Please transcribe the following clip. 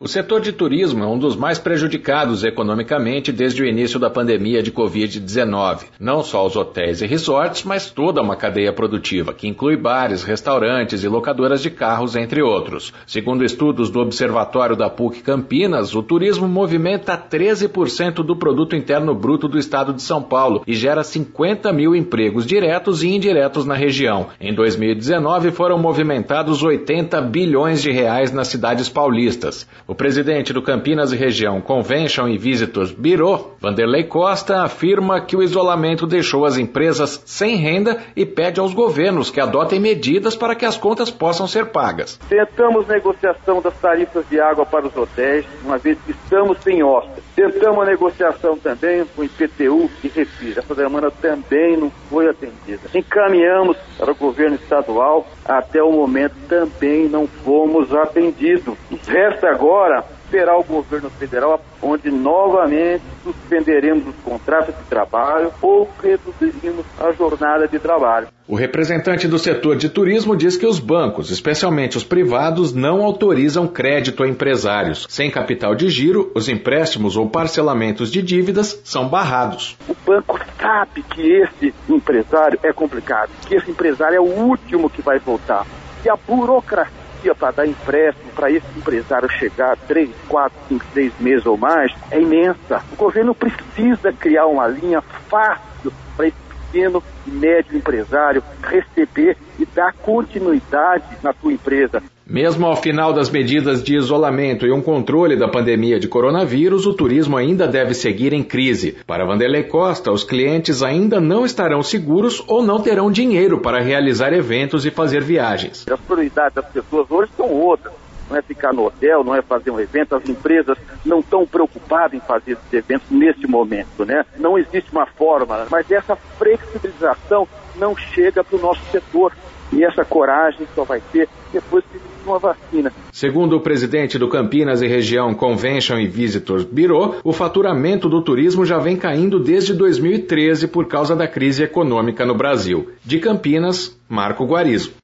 O setor de turismo é um dos mais prejudicados economicamente desde o início da pandemia de Covid-19. Não só os hotéis e resorts, mas toda uma cadeia produtiva, que inclui bares, restaurantes e locadoras de carros, entre outros. Segundo estudos do Observatório da PUC Campinas, o turismo movimenta 13% do produto interno bruto do estado de São Paulo e gera 50 mil empregos diretos e indiretos na região. Em 2019, foram movimentados 80 bilhões de reais nas cidades paulistas. O presidente do Campinas e Região Convention e Visitors Bureau, Vanderlei Costa, afirma que o isolamento deixou as empresas sem renda e pede aos governos que adotem medidas para que as contas possam ser pagas. Tentamos negociação das tarifas de água para os hotéis, uma vez que estamos sem hóspedes. Tentamos a negociação também com o IPTU e Refis. Essa demanda também não foi atendida. Encaminhamos para o governo estadual, até o momento também não fomos atendidos. Resta agora esperar o governo federal, onde novamente suspenderemos os contratos de trabalho ou reduziremos a jornada de trabalho. O representante do setor de turismo diz que os bancos, especialmente os privados, não autorizam crédito a empresários. Sem capital de giro, os empréstimos ou parcelamentos de dívidas são barrados. O banco sabe que esse empresário é complicado, que esse empresário é o último que vai voltar. E a burocracia para dar empréstimo para esse empresário chegar 3, 4, 5, 6 meses ou mais é imensa. O governo precisa criar uma linha fácil para esse pequeno e médio empresário receber e dar continuidade na sua empresa. Mesmo ao final das medidas de isolamento e um controle da pandemia de coronavírus, o turismo ainda deve seguir em crise. Para Vanderlei Costa, os clientes ainda não estarão seguros ou não terão dinheiro para realizar eventos e fazer viagens. As prioridades das pessoas hoje são outras. Não é ficar no hotel, não é fazer um evento. As empresas não estão preocupadas em fazer esses eventos nesse momento, né? Não existe uma fórmula, mas essa flexibilização não chega para o nosso setor. E essa coragem só vai ter depois que existe uma vacina. Segundo o presidente do Campinas e Região Convention e Visitors Bureau, o faturamento do turismo já vem caindo desde 2013 por causa da crise econômica no Brasil. De Campinas, Marco Guarizo.